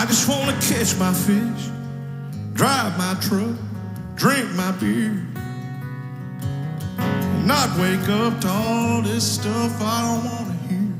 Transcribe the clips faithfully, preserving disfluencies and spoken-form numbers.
I just want to catch my fish, drive my truck, drink my beer, and not wake up to all this stuff I don't want to hear.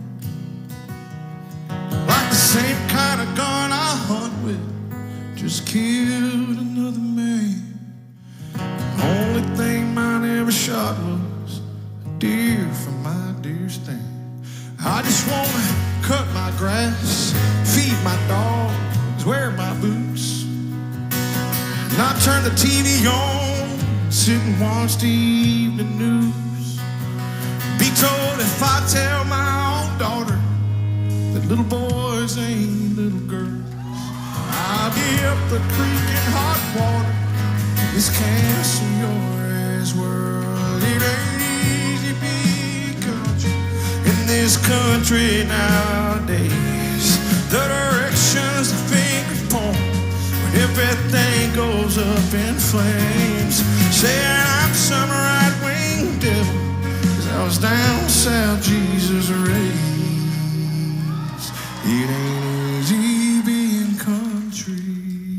Like the same kind of gun I hunt with just killed another man. The only thing mine ever shot was a deer from my deer stand. I just want to cut my grass, feed my dogs, wear my boots, not turn the T V on, sit and watch the evening news. Be told if I tell my own daughter that little boys ain't little girls, I'll be up the creek in hot water, this castle yours world. It ain't easy being country in this country nowadays. The directions the fingers point when everything goes up in flames. Saying I'm some right-wing devil, cause I was down south Jesus raised. It ain't easy being country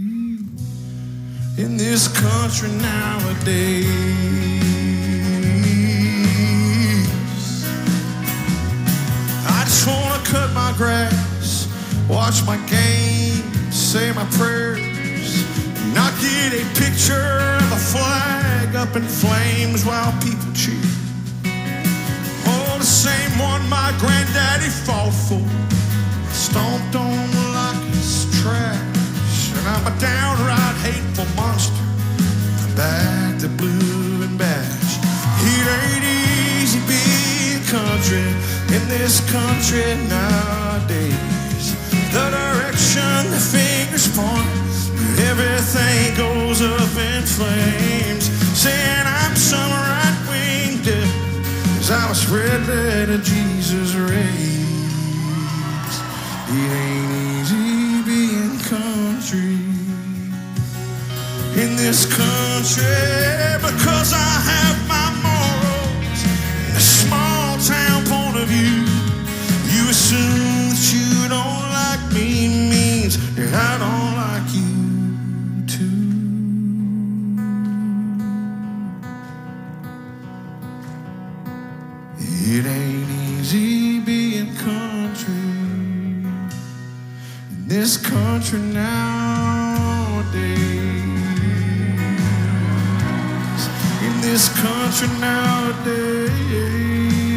in this country nowadays. I just wanna cut my grass, watch my game, say my prayers, not get a picture of a flag up in flames while people cheer. Oh, the same one my granddaddy fought for, stomped on like it's trash. And I'm a downright hateful monster, back to blue and bash. It ain't easy being country in this country nowadays. The direction the fingers point, everything goes up in flames. Saying I'm some right-wing devil, cause I was red letter Jesus raised. It ain't easy being country in this country, because I have my morals and a small town point of view. You assume that you don't like me means that I don't like you too. It ain't easy being country in this country nowadays. In this country nowadays.